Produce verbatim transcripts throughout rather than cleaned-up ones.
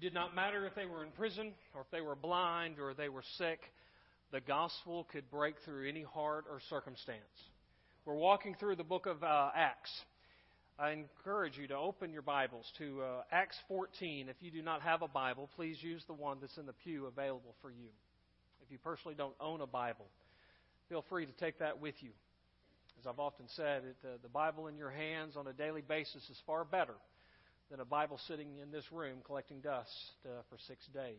did not matter if they were in prison or if they were blind or they were sick. The gospel could break through any heart or circumstance. We're walking through the book of uh, Acts. I encourage you to open your Bibles to uh, Acts fourteen. If you do not have a Bible, please use the one that's in the pew available for you. If you personally don't own a Bible, feel free to take that with you. As I've often said, it, uh, the Bible in your hands on a daily basis is far better than a Bible sitting in this room collecting dust uh, for six days.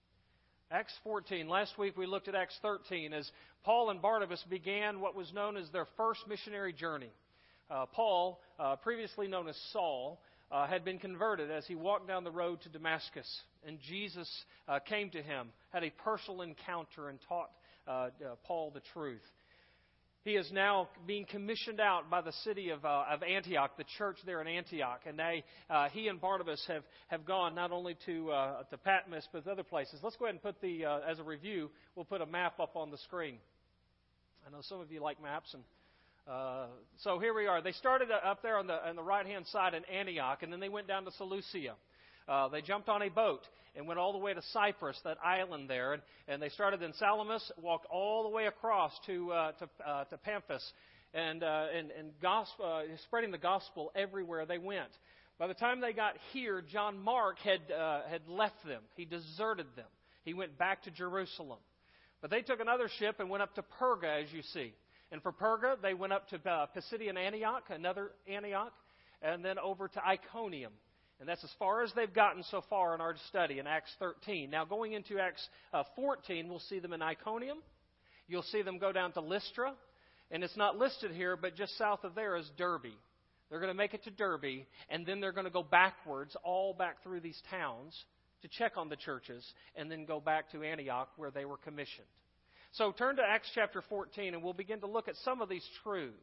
Acts fourteen. Last week we looked at Acts thirteen as Paul and Barnabas began what was known as their first missionary journey. Uh, Paul, uh, previously known as Saul, uh, had been converted as he walked down the road to Damascus. And Jesus uh, came to him, had a personal encounter, and taught uh, uh, Paul the truth. He is now being commissioned out by the city of, uh, of Antioch, the church there in Antioch. And they, uh, he and Barnabas have, have gone not only to, uh, to Patmos, but other places. Let's go ahead and put the, uh, as a review, we'll put a map up on the screen. I know some of you like maps. and uh, So here we are. They started up there on the, on the right-hand side in Antioch, and then they went down to Seleucia. Uh, they jumped on a boat and went all the way to Cyprus, that island there. And, and they started in Salamis, walked all the way across to uh, to, uh, to Pamphus, and, uh, and, and gospel, uh, spreading the gospel everywhere they went. By the time they got here, John Mark had, uh, had left them. He deserted them. He went back to Jerusalem. But they took another ship and went up to Perga, as you see. And for Perga, they went up to uh, Pisidian Antioch, another Antioch, and then over to Iconium. And that's as far as they've gotten so far in our study in Acts thirteen. Now, going into Acts uh, fourteen, we'll see them in Iconium. You'll see them go down to Lystra. And it's not listed here, but just south of there is Derbe. They're going to make it to Derbe, and then they're going to go backwards, all back through these towns to check on the churches, and then go back to Antioch where they were commissioned. So turn to Acts chapter fourteen, and we'll begin to look at some of these truths.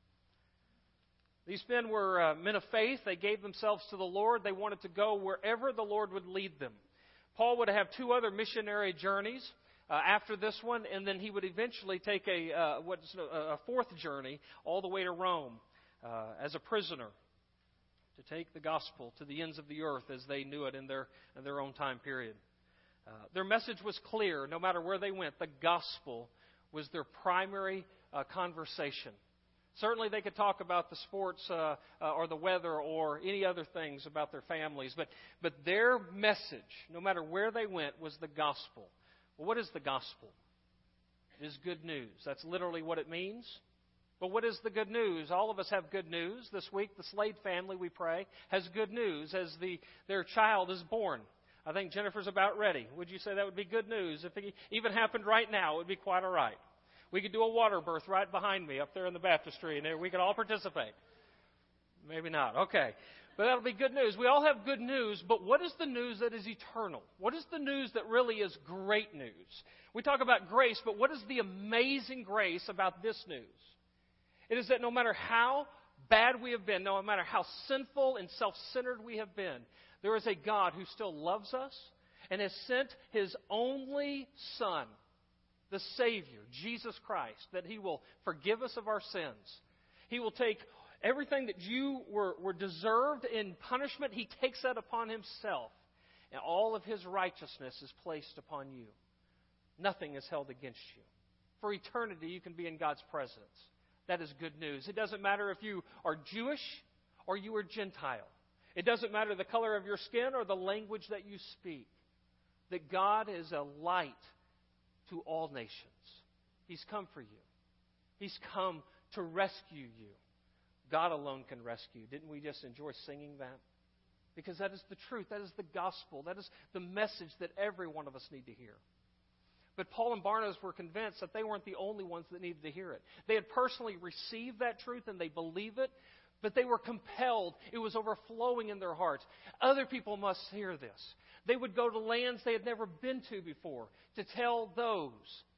These men were uh, men of faith. They gave themselves to the Lord. They wanted to go wherever the Lord would lead them. Paul would have two other missionary journeys uh, after this one, and then he would eventually take a uh, what's a fourth journey all the way to Rome uh, as a prisoner to take the gospel to the ends of the earth as they knew it in their in their own time period. Uh, their message was clear. No matter where they went, the gospel was their primary uh, conversation. Certainly they could talk about the sports uh, uh, or the weather or any other things about their families, but, but their message, no matter where they went, was the gospel. Well, what is the gospel? It is good news. That's literally what it means. But what is the good news? All of us have good news. This week, the Slade family, we pray, has good news as the their child is born. I think Jennifer's about ready. Would you say that would be good news? If it even happened right now, it would be quite all right. We could do a water birth right behind me up there in the baptistry, and we could all participate. Maybe not. Okay. But that'll be good news. We all have good news, but what is the news that is eternal? What is the news that really is great news? We talk about grace, but what is the amazing grace about this news? It is that no matter how bad we have been, no matter how sinful and self-centered we have been, there is a God who still loves us and has sent His only Son, the Savior, Jesus Christ, that He will forgive us of our sins. He will take everything that you were, were deserved in punishment. He takes that upon Himself. And all of His righteousness is placed upon you. Nothing is held against you. For eternity, you can be in God's presence. That is good news. It doesn't matter if you are Jewish or you are Gentile. It doesn't matter the color of your skin or the language that you speak. That God is a light to all nations. He's come for you. He's come to rescue you. God alone can rescue. Didn't we just enjoy singing that? Because that is the truth. That is the gospel. That is the message that every one of us need to hear. But Paul and Barnabas were convinced that they weren't the only ones that needed to hear it. They had personally received that truth and they believe it, but they were compelled. It was overflowing in their hearts. Other people must hear this. They would go to lands they had never been to before to tell those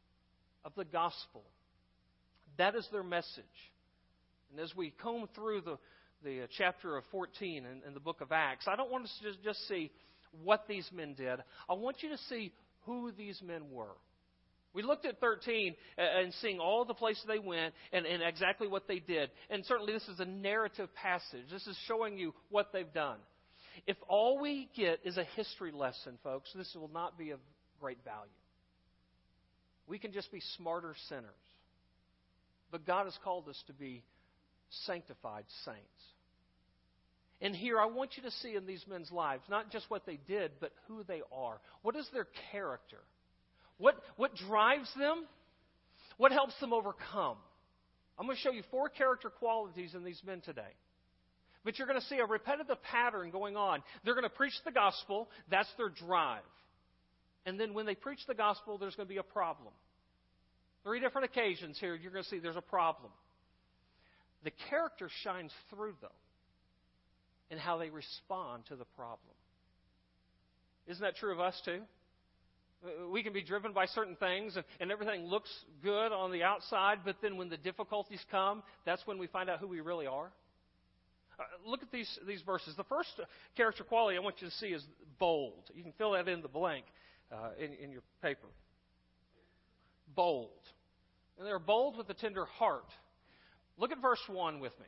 of the gospel. That is their message. And as we comb through the, the chapter of fourteen in, in the book of Acts, I don't want us to just, just see what these men did. I want you to see who these men were. We looked at thirteen and seeing all the places they went and, and exactly what they did. And certainly this is a narrative passage. This is showing you what they've done. If all we get is a history lesson, folks, this will not be of great value. We can just be smarter sinners. But God has called us to be sanctified saints. And here I want you to see in these men's lives, not just what they did, but who they are. What is their character? What, what drives them? What helps them overcome? I'm going to show you four character qualities in these men today. But you're going to see a repetitive pattern going on. They're going to preach the gospel. That's their drive. And then when they preach the gospel, there's going to be a problem. Three different occasions here, you're going to see there's a problem. The character shines through, though, in how they respond to the problem. Isn't that true of us, too? We can be driven by certain things, and, and everything looks good on the outside, but then when the difficulties come, that's when we find out who we really are. Uh, look at these, these verses. The first character quality I want you to see is bold. You can fill that in the blank uh, in, in your paper. Bold. And they're bold with a tender heart. Look at verse one with me.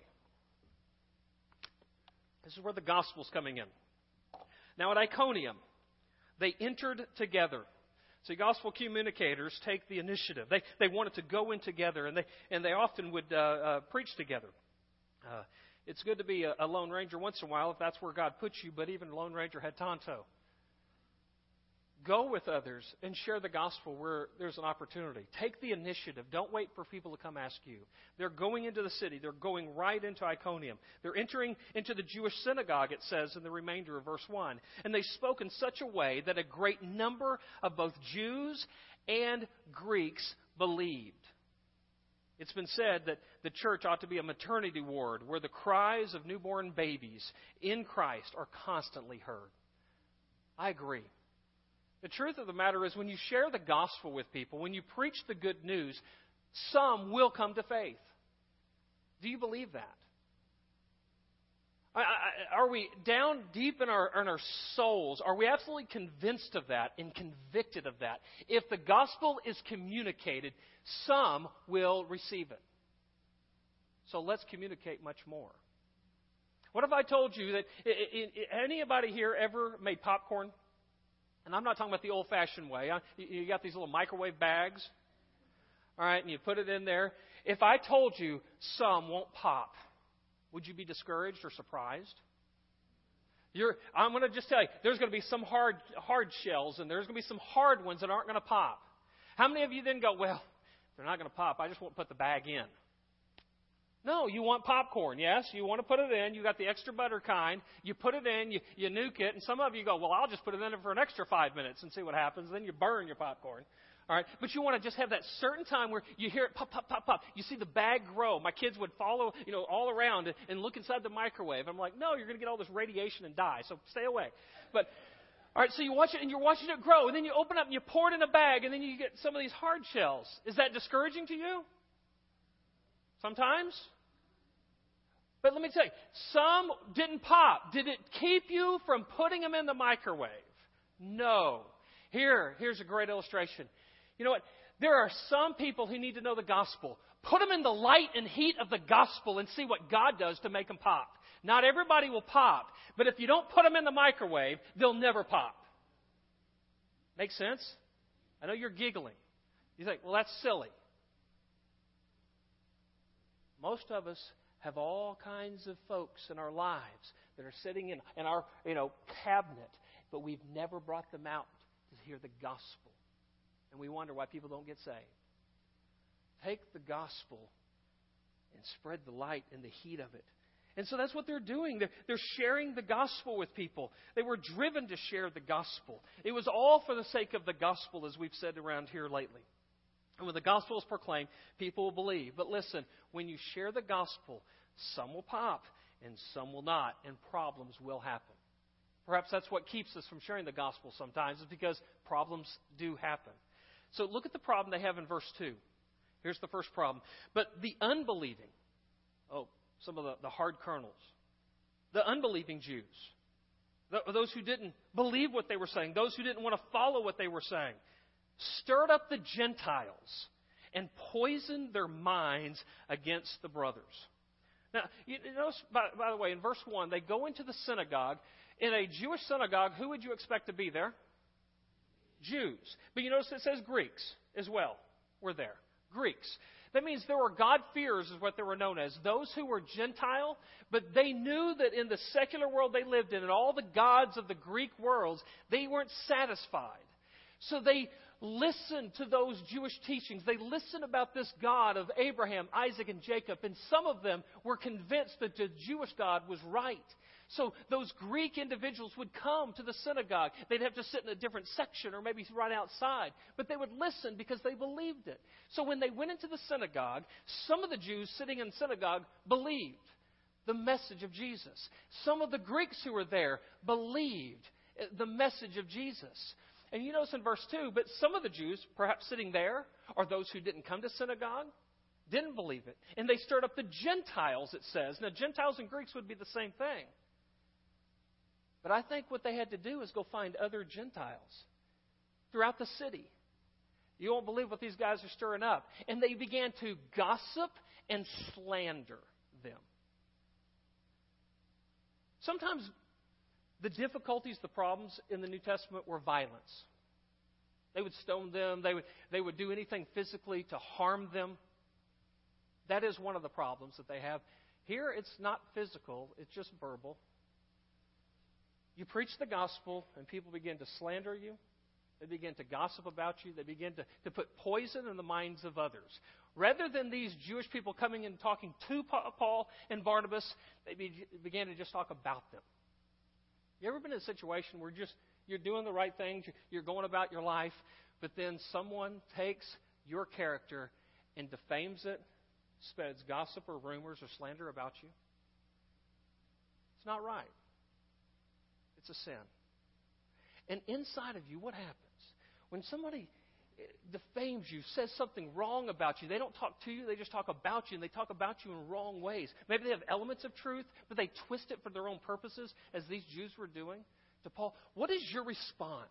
This is where the gospel's coming in. Now at Iconium, they entered together. See, gospel communicators take the initiative. They they wanted to go in together, and they and they often would uh, uh, preach together. Uh, it's good to be a, a Lone Ranger once in a while if that's where God puts you, but even Lone Ranger had Tonto. Go with others and share the gospel where there's an opportunity. Take the initiative. Don't wait for people to come ask you. They're going into the city. They're going right into Iconium. They're entering into the Jewish synagogue, it says in the remainder of verse one. And they spoke in such a way that a great number of both Jews and Greeks believed. It's been said that the church ought to be a maternity ward where the cries of newborn babies in Christ are constantly heard. I agree. The truth of the matter is when you share the gospel with people, when you preach the good news, some will come to faith. Do you believe that? Are we down deep in our, in our souls, are we absolutely convinced of that and convicted of that? If the gospel is communicated, some will receive it. So let's communicate much more. What if I told you that anybody here ever made popcorn? And I'm not talking about the old-fashioned way. You got these little microwave bags, all right, and you put it in there. If I told you some won't pop, would you be discouraged or surprised? You're, I'm going to just tell you, there's going to be some hard, hard shells, and there's going to be some hard ones that aren't going to pop. How many of you then go, well, they're not going to pop. I just won't put the bag in. No, you want popcorn, yes. You want to put it in. You got the extra butter kind. You put it in, you, you nuke it, and some of you go, well, I'll just put it in for an extra five minutes and see what happens. Then you burn your popcorn. All right, but you want to just have that certain time where you hear it pop, pop, pop, pop. You see the bag grow. My kids would follow, you know, all around and, and look inside the microwave. I'm like, no, you're going to get all this radiation and die, so stay away. But, all right, so you watch it, and you're watching it grow, and then you open up and you pour it in a bag, and then you get some of these hard shells. Is that discouraging to you? Sometimes? But let me tell you, some didn't pop. Did it keep you from putting them in the microwave? No. Here, here's a great illustration. You know what? There are some people who need to know the gospel. Put them in the light and heat of the gospel and see what God does to make them pop. Not everybody will pop, but if you don't put them in the microwave, they'll never pop. Make sense? I know you're giggling. You think, well, that's silly. Most of us have all kinds of folks in our lives that are sitting in, in our you know cabinet, but we've never brought them out to hear the gospel. And we wonder why people don't get saved. Take the gospel and spread the light and the heat of it. And so that's what they're doing. They're, they're sharing the gospel with people. They were driven to share the gospel. It was all for the sake of the gospel, as we've said around here lately. And when the gospel is proclaimed, people will believe. But listen, when you share the gospel, some will pop and some will not, and problems will happen. Perhaps that's what keeps us from sharing the gospel sometimes, is because problems do happen. So look at the problem they have in verse two. Here's the first problem. But the unbelieving, oh, some of the, the hard kernels, the unbelieving Jews, the, those who didn't believe what they were saying, those who didn't want to follow what they were saying, stirred up the Gentiles and poisoned their minds against the brothers. Now, you notice, by, by the way, in verse one, they go into the synagogue. In a Jewish synagogue, who would you expect to be there? Jews. But you notice it says Greeks as well were there. Greeks. That means there were God-fearers is what they were known as. Those who were Gentile, but they knew that in the secular world they lived in and all the gods of the Greek worlds, they weren't satisfied. So they listened to those Jewish teachings. They listened about this God of Abraham, Isaac, and Jacob. And some of them were convinced that the Jewish God was right. So those Greek individuals would come to the synagogue. They'd have to sit in a different section or maybe right outside. But they would listen because they believed it. So when they went into the synagogue, some of the Jews sitting in the synagogue believed the message of Jesus. Some of the Greeks who were there believed the message of Jesus. And you notice in verse two, but some of the Jews, perhaps sitting there, or those who didn't come to synagogue, didn't believe it. And they stirred up the Gentiles, it says. Now, Gentiles and Greeks would be the same thing. But I think what they had to do is go find other Gentiles throughout the city. You won't believe what these guys are stirring up. And they began to gossip and slander them. Sometimes the difficulties, the problems in the New Testament were violence. They would stone them. They would, they would do anything physically to harm them. That is one of the problems that they have. Here, it's not physical. It's just verbal. You preach the gospel, and people begin to slander you. They begin to gossip about you. They begin to, to put poison in the minds of others. Rather than these Jewish people coming and talking to Paul and Barnabas, they be, began to just talk about them. You ever been in a situation where just you're doing the right things, you're going about your life, but then someone takes your character and defames it, spreads gossip or rumors or slander about you? It's not right. It's a sin. And inside of you, what happens? When somebody defames you, says something wrong about you, they don't talk to you, they just talk about you, and they talk about you in wrong ways. Maybe they have elements of truth, but they twist it for their own purposes, as these Jews were doing to Paul. What is your response?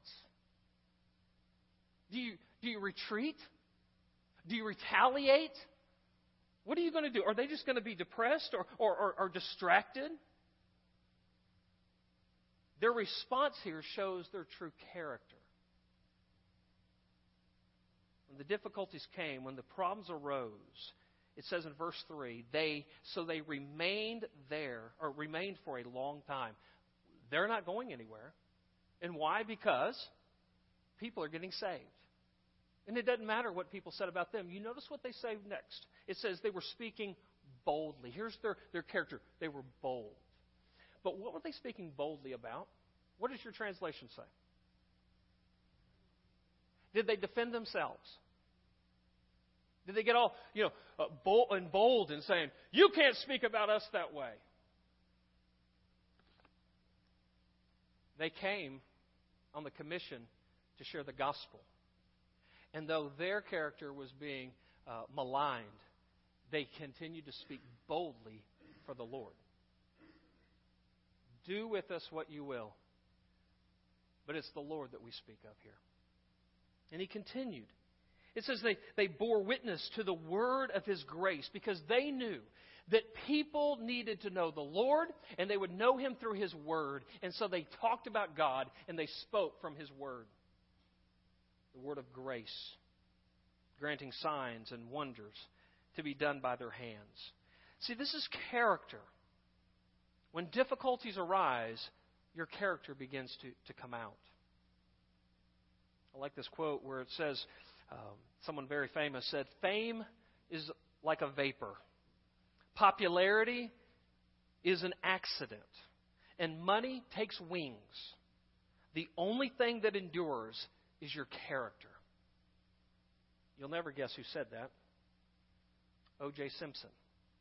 Do you, do you retreat? Do you retaliate? What are you going to do? Are they just going to be depressed or, or, or, or distracted? Their response here shows their true character. When the difficulties came, when the problems arose, it says in verse three, they so they remained there, or remained for a long time. They're not going anywhere. And why? Because people are getting saved. And it doesn't matter what people said about them. You notice what they say next. It says they were speaking boldly. Here's their, their character. They were bold. But what were they speaking boldly about? What does your translation say? Did they defend themselves? Did they get all, you know, uh, bold and bold and saying, you can't speak about us that way? They came on the commission to share the gospel. And though their character was being uh, maligned, they continued to speak boldly for the Lord. Do with us what you will, but it's the Lord that we speak of here. And he continued. It says they, they bore witness to the word of his grace because they knew that people needed to know the Lord and they would know him through his word. And so they talked about God and they spoke from his word. The word of grace, granting signs and wonders to be done by their hands. See, this is character. When difficulties arise, your character begins to, to come out. I like this quote where it says, um, someone very famous said, fame is like a vapor. Popularity is an accident. And money takes wings. The only thing that endures is your character. You'll never guess who said that. O J Simpson.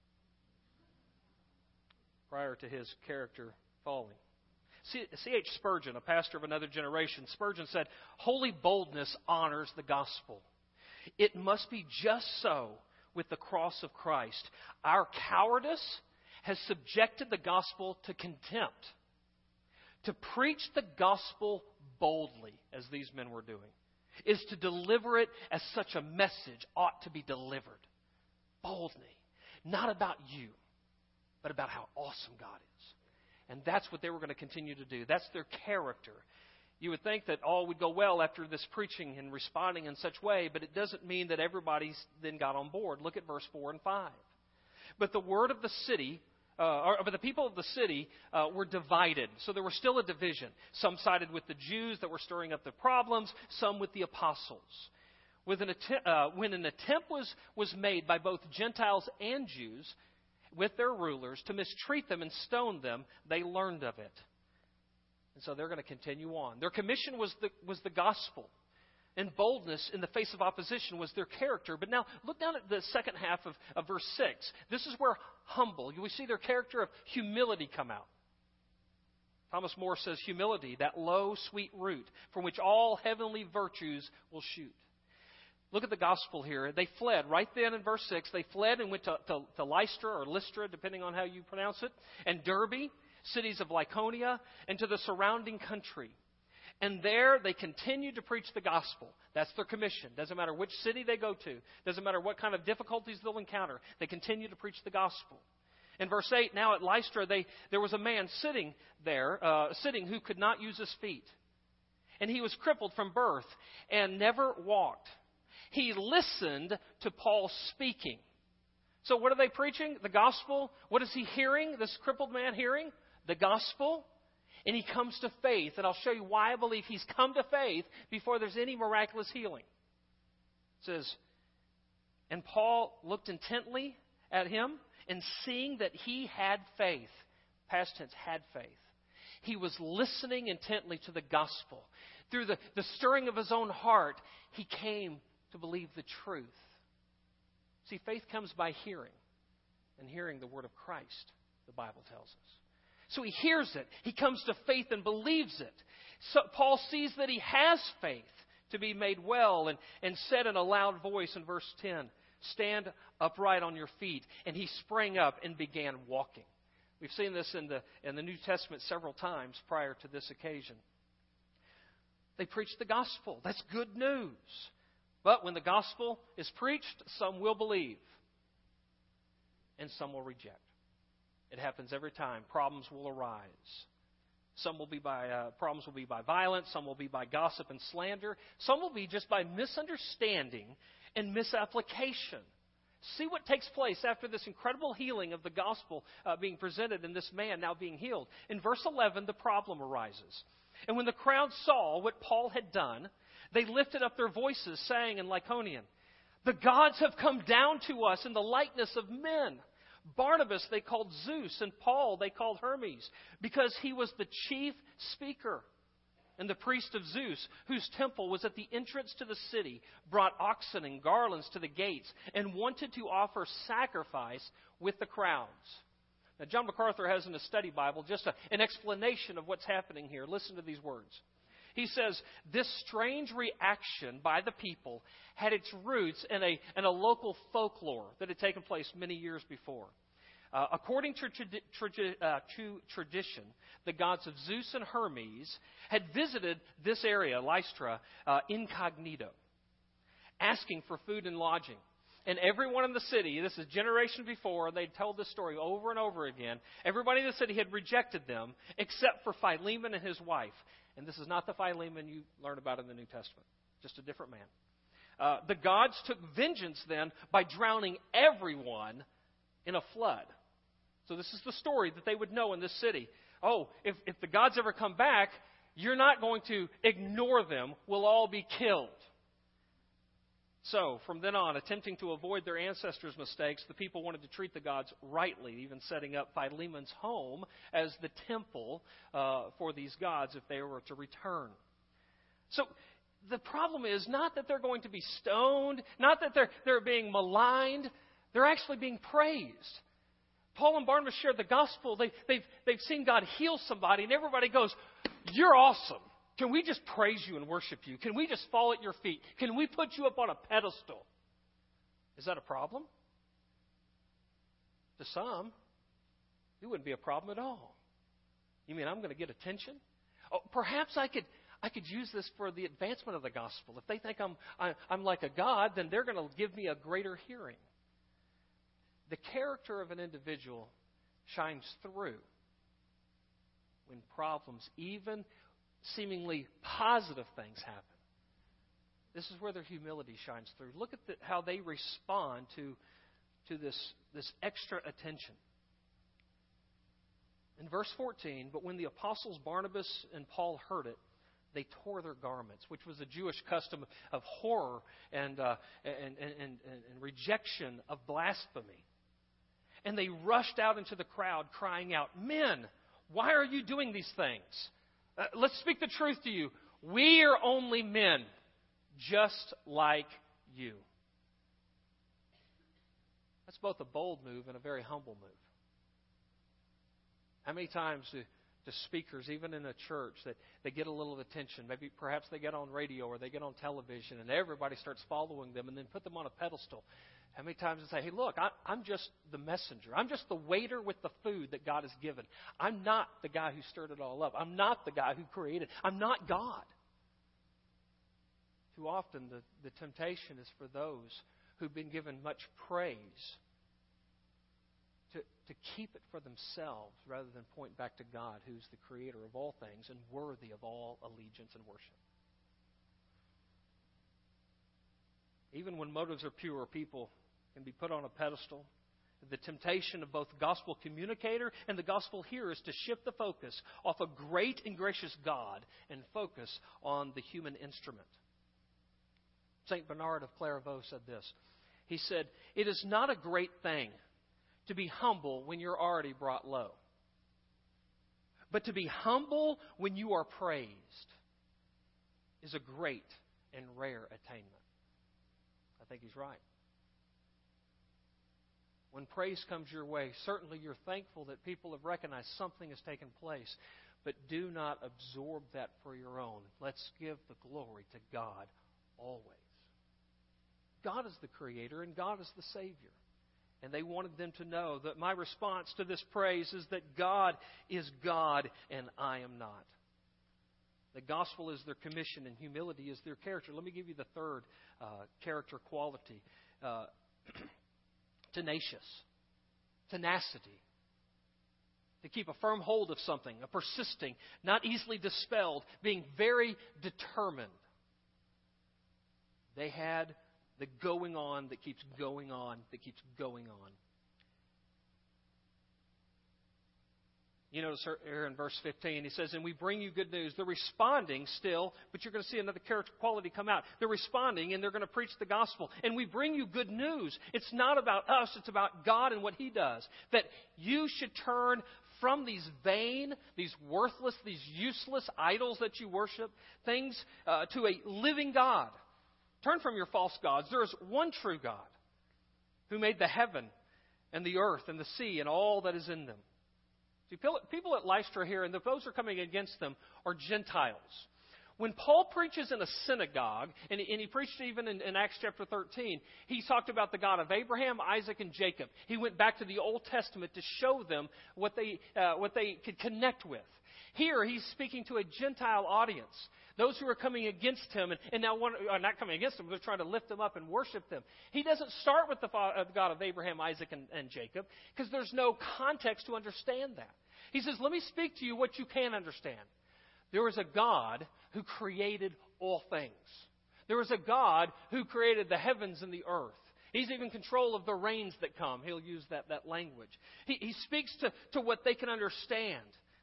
Prior to his character falling. C H Spurgeon, a pastor of another generation, Spurgeon said, holy boldness honors the gospel. It must be just so with the cross of Christ. Our cowardice has subjected the gospel to contempt. To preach the gospel boldly, as these men were doing, is to deliver it as such a message ought to be delivered. Boldly. Not about you. but about how awesome God is. And that's what they were going to continue to do. That's their character. You would think that all would go well after this preaching and responding in such way, but it doesn't mean that everybody then got on board. Look at verse four and five. But the word of the city, uh, or but the people of the city uh, were divided. So there was still a division. Some sided with the Jews that were stirring up the problems, some with the apostles. With an attempt, uh, when an attempt was, was made by both Gentiles and Jews with their rulers to mistreat them and stone them, they learned of it. And so they're going to continue on. Their commission was the, was the gospel. And boldness in the face of opposition was their character. But now look down at the second half of, of verse six. This is where humble, we see their character of humility come out. Thomas More says humility, that low, sweet root from which all heavenly virtues will shoot. Look at the gospel here. They fled right then in verse six. They fled and went to, to, to Lystra or Lystra, depending on how you pronounce it, and Derbe, cities of Lycaonia, and to the surrounding country. And there they continued to preach the gospel. That's their commission. Doesn't matter which city they go to. Doesn't matter what kind of difficulties they'll encounter. They continue to preach the gospel. In verse eight, now at Lystra, they, there was a man sitting there, uh, sitting who could not use his feet. And he was crippled from birth and never walked. He listened to Paul speaking. So what are they preaching? The gospel. What is he hearing, this crippled man hearing? The gospel. And he comes to faith. And I'll show you why I believe he's come to faith before there's any miraculous healing. It says, and Paul looked intently at him, and seeing that he had faith, past tense, had faith, he was listening intently to the gospel. Through the, the stirring of his own heart, he came to believe the truth. See, faith comes by hearing, and hearing the word of Christ, the Bible tells us. So he hears it. He comes to faith and believes it. So Paul sees that he has faith to be made well, and, and said in a loud voice in verse ten, stand upright on your feet. And he sprang up and began walking. We've seen this in the, in the New Testament several times prior to this occasion. They preach the gospel. That's good news. But when the gospel is preached, some will believe and some will reject. It happens every time. Problems will arise. Some will be by uh, problems will be by violence. Some will be by gossip and slander. Some will be just by misunderstanding and misapplication. See what takes place after this incredible healing of the gospel uh, being presented and this man now being healed. In verse eleven, the problem arises. And when the crowd saw what Paul had done, they lifted up their voices, saying in Lycaonian, the gods have come down to us in the likeness of men. Barnabas they called Zeus, and Paul they called Hermes, because he was the chief speaker. And the priest of Zeus, whose temple was at the entrance to the city, brought oxen and garlands to the gates, and wanted to offer sacrifice with the crowds. Now, John MacArthur has in his study Bible just a, an explanation of what's happening here. Listen to these words. He says, this strange reaction by the people had its roots in a, in a local folklore that had taken place many years before. Uh, according to, tradi- tradi- uh, to tradition, the gods of Zeus and Hermes had visited this area, Lystra, uh, incognito, asking for food and lodging. And everyone in the city, this is generation before, they'd told this story over and over again, everybody in the city had rejected them except for Philemon and his wife. And this is not the Philemon you learn about in the New Testament, just a different man. Uh, the gods took vengeance then by drowning everyone in a flood. So this is the story that they would know in this city. Oh, if, if the gods ever come back, you're not going to ignore them. We'll all be killed. So, from then on, attempting to avoid their ancestors' mistakes, the people wanted to treat the gods rightly, even setting up Philemon's home as the temple uh, for these gods if they were to return. So, the problem is not that they're going to be stoned, not that they're, they're being maligned, they're actually being praised. Paul and Barnabas shared the gospel. They, they've, they've seen God heal somebody, and everybody goes, you're awesome. Can we just praise you and worship you? Can we just fall at your feet? Can we put you up on a pedestal? Is that a problem? To some, it wouldn't be a problem at all. You mean I'm going to get attention? Oh, perhaps I could I could use this for the advancement of the gospel. If they think I'm I, I'm like a god, then they're going to give me a greater hearing. The character of an individual shines through when problems, even seemingly positive things happen. This is where their humility shines through. Look at the, how they respond to, to this, this extra attention. In verse fourteen, but when the apostles Barnabas and Paul heard it, they tore their garments, which was a Jewish custom of horror and, uh, and, and, and, and rejection of blasphemy. And they rushed out into the crowd crying out, "Men, why are you doing these things? Uh, let's speak the truth to you. We are only men, just like you." That's both a bold move and a very humble move. How many times do, do speakers, even in a church, that they get a little attention, maybe perhaps they get on radio or they get on television and everybody starts following them and then put them on a pedestal. How many times they say, "Hey, look, I, I'm just the messenger. I'm just the waiter with the food that God has given. I'm not the guy who stirred it all up. I'm not the guy who created. I'm not God." Too often the, the temptation is for those who've been given much praise to, to keep it for themselves rather than point back to God, who's the creator of all things and worthy of all allegiance and worship. Even when motives are pure, people can be put on a pedestal. The temptation of both the gospel communicator and the gospel hearer is to shift the focus off a great and gracious God and focus on the human instrument. Saint Bernard of Clairvaux said this. He said, "It is not a great thing to be humble when you're already brought low, but to be humble when you are praised is a great and rare attainment." I think he's right. When praise comes your way, certainly you're thankful that people have recognized something has taken place, but do not absorb that for your own. Let's give the glory to God always. God is the creator and God is the Savior. And they wanted them to know that my response to this praise is that God is God and I am not. The gospel is their commission and humility is their character. Let me give you the third uh, character quality. Uh, tenacious. Tenacity. To keep a firm hold of something. A persisting. Not easily dispelled. Being very determined. They had the going on that keeps going on, that keeps going on. You notice here in verse fifteen, he says, "And we bring you good news." They're responding still, but you're going to see another character quality come out. They're responding, and they're going to preach the gospel. And we bring you good news. It's not about us. It's about God and what He does. That you should turn from these vain, these worthless, these useless idols that you worship, things uh, to a living God. Turn from your false gods. There is one true God who made the heaven and the earth and the sea and all that is in them. See, people at Lystra here, and those who are coming against them, are Gentiles. When Paul preaches in a synagogue, and he, and he preached even in, in Acts chapter thirteen, he talked about the God of Abraham, Isaac, and Jacob. He went back to the Old Testament to show them what they, uh, what they could connect with. Here, he's speaking to a Gentile audience. Those who are coming against him, and, and now one, are not coming against him, they're trying to lift him up and worship them. He doesn't start with the, uh, the God of Abraham, Isaac, and, and Jacob, because there's no context to understand that. He says, let me speak to you what you can understand. There is a God who created all things. There is a God who created the heavens and the earth. He's even in control of the rains that come. He'll use that, that language. He, he speaks to, to what they can understand.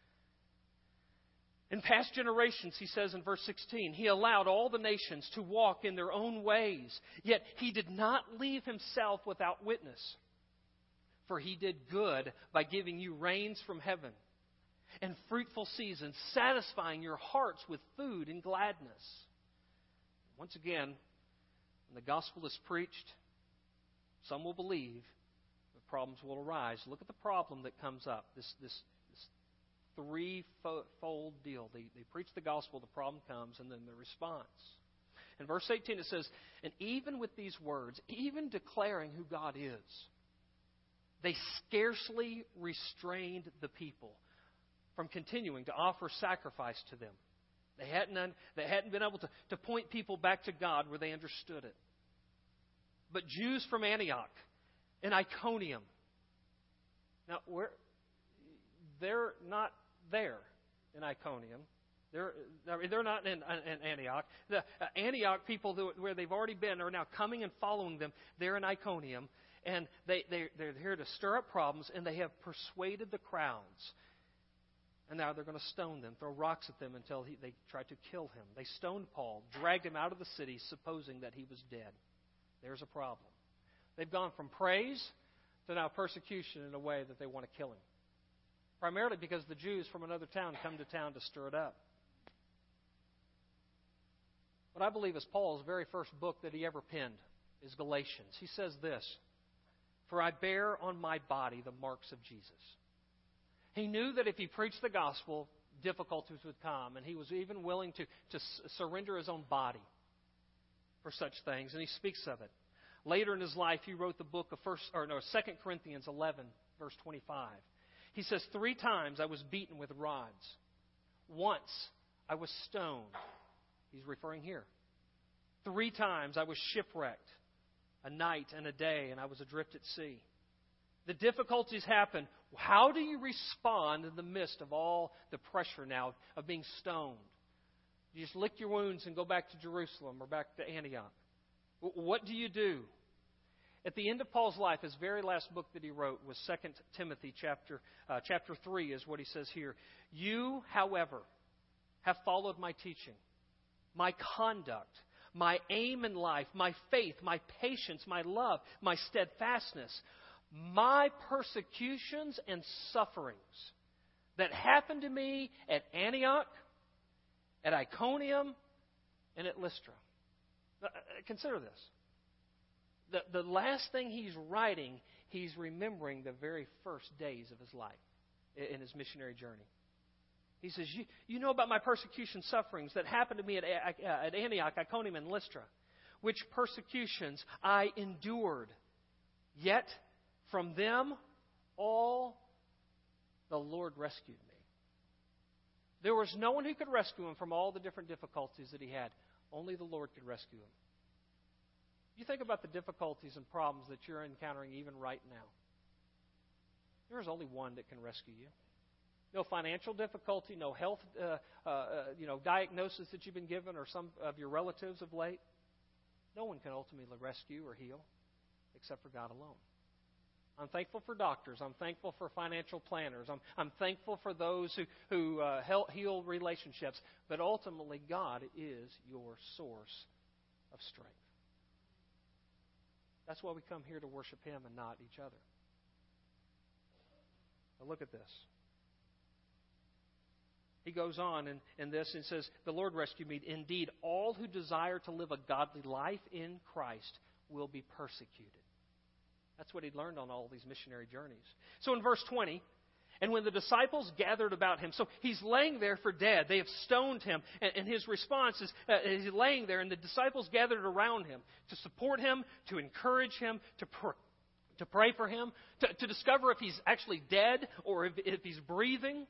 In past generations, he says in verse sixteen, He allowed all the nations to walk in their own ways, yet He did not leave Himself without witness. For He did good by giving you rains from heaven and fruitful seasons, satisfying your hearts with food and gladness. Once again, when the gospel is preached, some will believe, but problems will arise. Look at the problem that comes up, this this three-fold deal. They, they preach the gospel, the problem comes, and then the response. In verse eighteen it says, and even with these words, even declaring who God is, they scarcely restrained the people from continuing to offer sacrifice to them. They hadn't, they hadn't been able to, to point people back to God where they understood it. But Jews from Antioch and Iconium. Now, where... they're not there in Iconium. They're, they're not in, in Antioch. The uh, Antioch people who, where they've already been are now coming and following them. They're in Iconium, and they, they, they're here to stir up problems, and they have persuaded the crowds. And now they're going to stone them, throw rocks at them until he, they try to kill him. They stoned Paul, dragged him out of the city, supposing that he was dead. There's a problem. They've gone from praise to now persecution in a way that they want to kill him. Primarily because the Jews from another town come to town to stir it up. What I believe is Paul's very first book that he ever penned is Galatians. He says this, "For I bear on my body the marks of Jesus." He knew that if he preached the gospel, difficulties would come, and he was even willing to, to surrender his own body for such things, and he speaks of it. Later in his life, he wrote the book of First or no, Second Corinthians eleven, verse twenty-five. He says, "Three times I was beaten with rods. Once I was stoned." He's referring here. "Three times I was shipwrecked, a night and a day, and I was adrift at sea." The difficulties happen. How do you respond in the midst of all the pressure now of being stoned? You just lick your wounds and go back to Jerusalem or back to Antioch. What do you do? At the end of Paul's life, his very last book that he wrote was Second Timothy chapter uh, chapter three is what he says here. "You, however, have followed my teaching, my conduct, my aim in life, my faith, my patience, my love, my steadfastness, my persecutions and sufferings that happened to me at Antioch, at Iconium, and at Lystra." Consider this. The, the last thing he's writing, he's remembering the very first days of his life in his missionary journey. He says, you, you know about my persecution sufferings that happened to me at, at Antioch, Iconium, and Lystra, which persecutions I endured. Yet from them all the Lord rescued me. There was no one who could rescue him from all the different difficulties that he had. Only the Lord could rescue him. You think about the difficulties and problems that you're encountering even right now. There is only one that can rescue you. No financial difficulty, no health uh, uh, you know, diagnosis that you've been given or some of your relatives of late. No one can ultimately rescue or heal except for God alone. I'm thankful for doctors. I'm thankful for financial planners. I'm, I'm thankful for those who, who uh, help heal relationships. But ultimately, God is your source of strength. That's why we come here to worship Him and not each other. Now look at this. He goes on in, in this and says, "The Lord rescued me. Indeed, all who desire to live a godly life in Christ will be persecuted." That's what he'd learned on all these missionary journeys. So in verse twenty, "And when the disciples gathered about him," so he's laying there for dead. They have stoned him. And, and his response is, uh, he's laying there, and the disciples gathered around him to support him, to encourage him, to pr- to pray for him, to, to discover if he's actually dead or if, if he's breathing.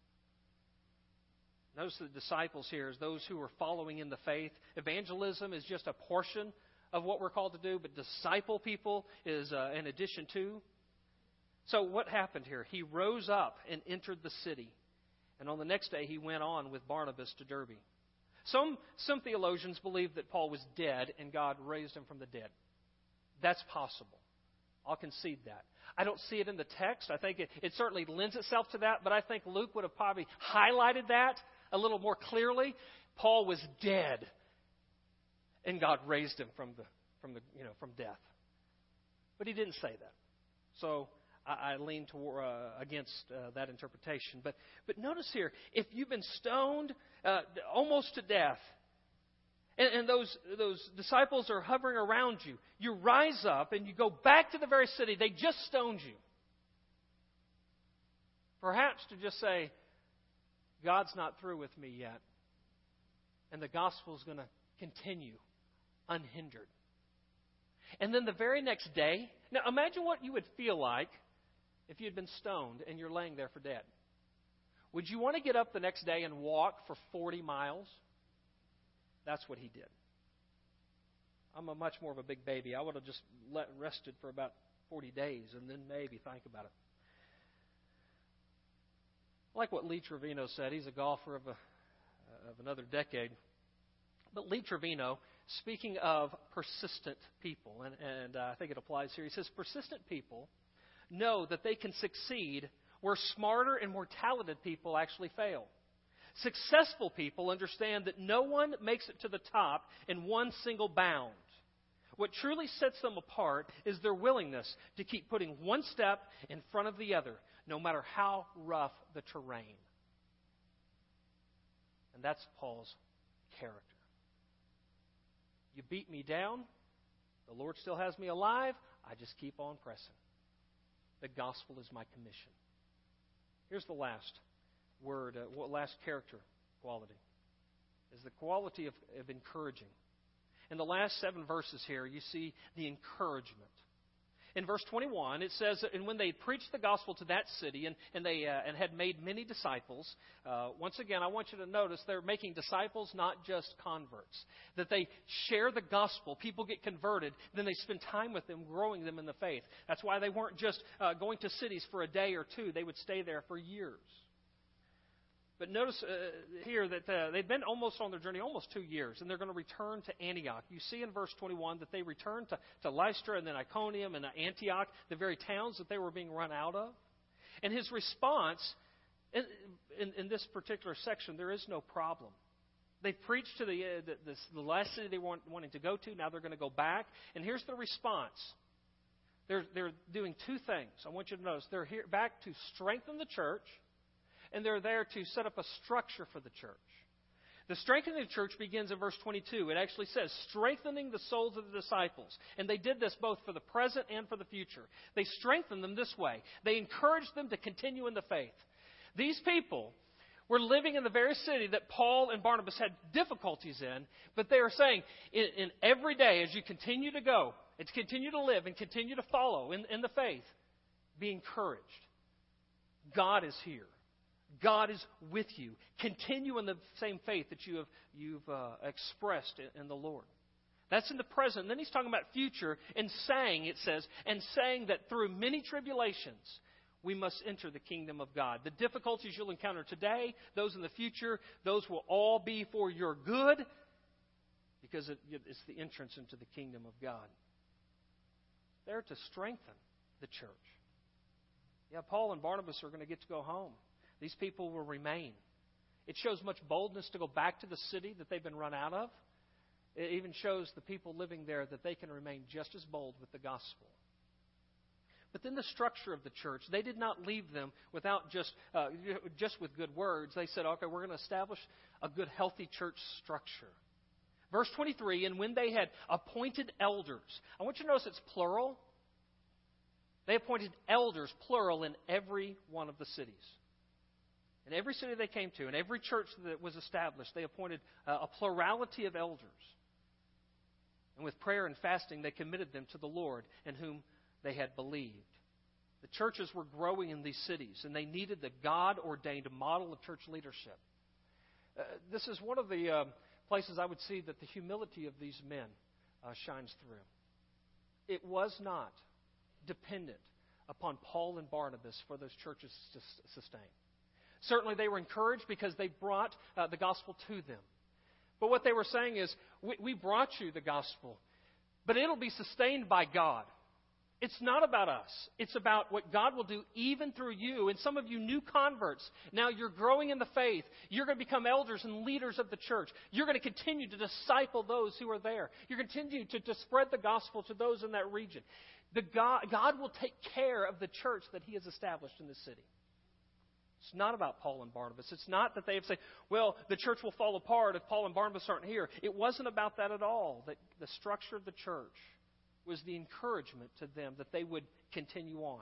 Notice the disciples here as those who are following in the faith. Evangelism is just a portion of what we're called to do, but disciple people is uh, in addition to. So what happened here? He rose up and entered the city. And on the next day, he went on with Barnabas to Derbe. Some, some theologians believe that Paul was dead and God raised him from the dead. That's possible. I'll concede that. I don't see it in the text. I think it, it certainly lends itself to that, but I think Luke would have probably highlighted that a little more clearly. Paul was dead, and God raised him from the from the you know from death. But he didn't say that, so I, I lean toward uh, against uh, that interpretation. But but notice here, if you've been stoned uh, almost to death, and, and those those disciples are hovering around you, you rise up and you go back to the very city they just stoned you. Perhaps to just say, God's not through with me yet, and the gospel is going to continue unhindered. And then the very next day, now imagine what you would feel like if you had been stoned and you're laying there for dead. Would you want to get up the next day and walk for forty miles? That's what he did. I'm a much more of a big baby. I would have just let, rested for about forty days and then maybe think about it. I like what Lee Trevino said. He's a golfer of, a, of another decade. But Lee Trevino, speaking of persistent people, and, and uh, I think it applies here, he says, persistent people know that they can succeed where smarter and more talented people actually fail. Successful people understand that no one makes it to the top in one single bound. What truly sets them apart is their willingness to keep putting one step in front of the other, no matter how rough the terrain. And that's Paul's character. You beat me down, the Lord still has me alive, I just keep on pressing. The gospel is my commission. Here's the last word, uh, last character quality, is the quality of, of encouraging. In the last seven verses here, you see the encouragement. In verse twenty-one, it says, and when they preached the gospel to that city and, and they uh, and had made many disciples, uh, once again, I want you to notice they're making disciples, not just converts. That they share the gospel, people get converted, then they spend time with them, growing them in the faith. That's why they weren't just uh, going to cities for a day or two. They would stay there for years. But notice uh, here that uh, they've been almost on their journey, almost two years, and they're going to return to Antioch. You see in verse twenty-one that they returned to, to Lystra and then Iconium and Antioch, the very towns that they were being run out of. And his response, in, in, in this particular section, there is no problem. They preached to the, uh, the, the, the last city they were wanting to go to. Now they're going to go back. And here's the response. They're, they're doing two things. I want you to notice. They're here back to strengthen the church, and they're there to set up a structure for the church. The strengthening of the church begins in verse twenty-two. It actually says, strengthening the souls of the disciples. And they did this both for the present and for the future. They strengthened them this way. They encouraged them to continue in the faith. These people were living in the very city that Paul and Barnabas had difficulties in, but they are saying, in, in every day as you continue to go, and to continue to live and continue to follow in, in the faith, be encouraged. God is here. God is with you. Continue in the same faith that you have you've uh, expressed in, in the Lord. That's in the present. And then he's talking about future and saying, it says, and saying that through many tribulations we must enter the kingdom of God. The difficulties you'll encounter today, those in the future, those will all be for your good, because it, it's the entrance into the kingdom of God. They're to strengthen the church. Yeah, Paul and Barnabas are going to get to go home. These people will remain. It shows much boldness to go back to the city that they've been run out of. It even shows the people living there that they can remain just as bold with the gospel. But then the structure of the church, they did not leave them without just uh, just with good words. They said, okay, we're going to establish a good, healthy church structure. Verse twenty-three, and when they had appointed elders. I want you to notice it's plural. They appointed elders, plural, in every one of the cities. In every city they came to, in every church that was established, they appointed uh, a plurality of elders. And with prayer and fasting, they committed them to the Lord in whom they had believed. The churches were growing in these cities, and they needed the God-ordained model of church leadership. Uh, this is one of the uh, places I would see that the humility of these men uh, shines through. It was not dependent upon Paul and Barnabas for those churches to sustain. Certainly they were encouraged because they brought uh, the gospel to them. But what they were saying is, we, we brought you the gospel, but it'll be sustained by God. It's not about us. It's about what God will do even through you. And some of you new converts, now you're growing in the faith. You're going to become elders and leaders of the church. You're going to continue to disciple those who are there. You're going to continue to, to spread the gospel to those in that region. The God, God will take care of the church that He has established in the city. It's not about Paul and Barnabas. It's not that they have said, well, the church will fall apart if Paul and Barnabas aren't here. It wasn't about that at all. That the structure of the church was the encouragement to them that they would continue on.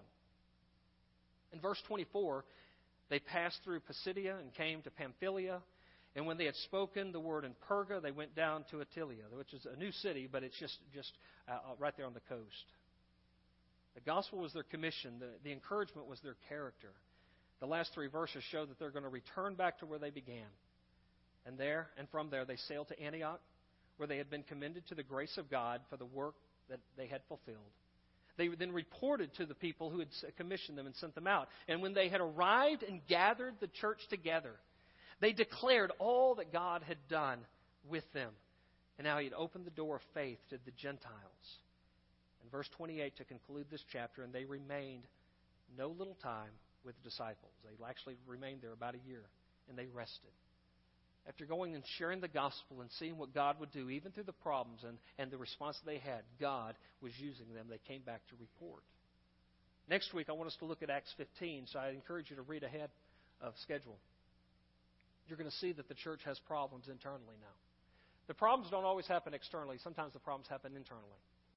In verse twenty-four, they passed through Pisidia and came to Pamphylia. And when they had spoken the word in Perga, they went down to Attalia, which is a new city, but it's just, just uh, right there on the coast. The gospel was their commission. The, the encouragement was their character. The last three verses show that they're going to return back to where they began. And there, and from there, they sailed to Antioch, where they had been commended to the grace of God for the work that they had fulfilled. They then reported to the people who had commissioned them and sent them out. And when they had arrived and gathered the church together, they declared all that God had done with them. And now He had opened the door of faith to the Gentiles. In verse twenty-eight, to conclude this chapter, and they remained no little time with the disciples. They actually remained there about a year, and they rested. After going and sharing the gospel and seeing what God would do, even through the problems and, and the response they had, God was using them. They came back to report. Next week, I want us to look at Acts fifteen, so I encourage you to read ahead of schedule. You're going to see that the church has problems internally now. The problems don't always happen externally. Sometimes the problems happen internally.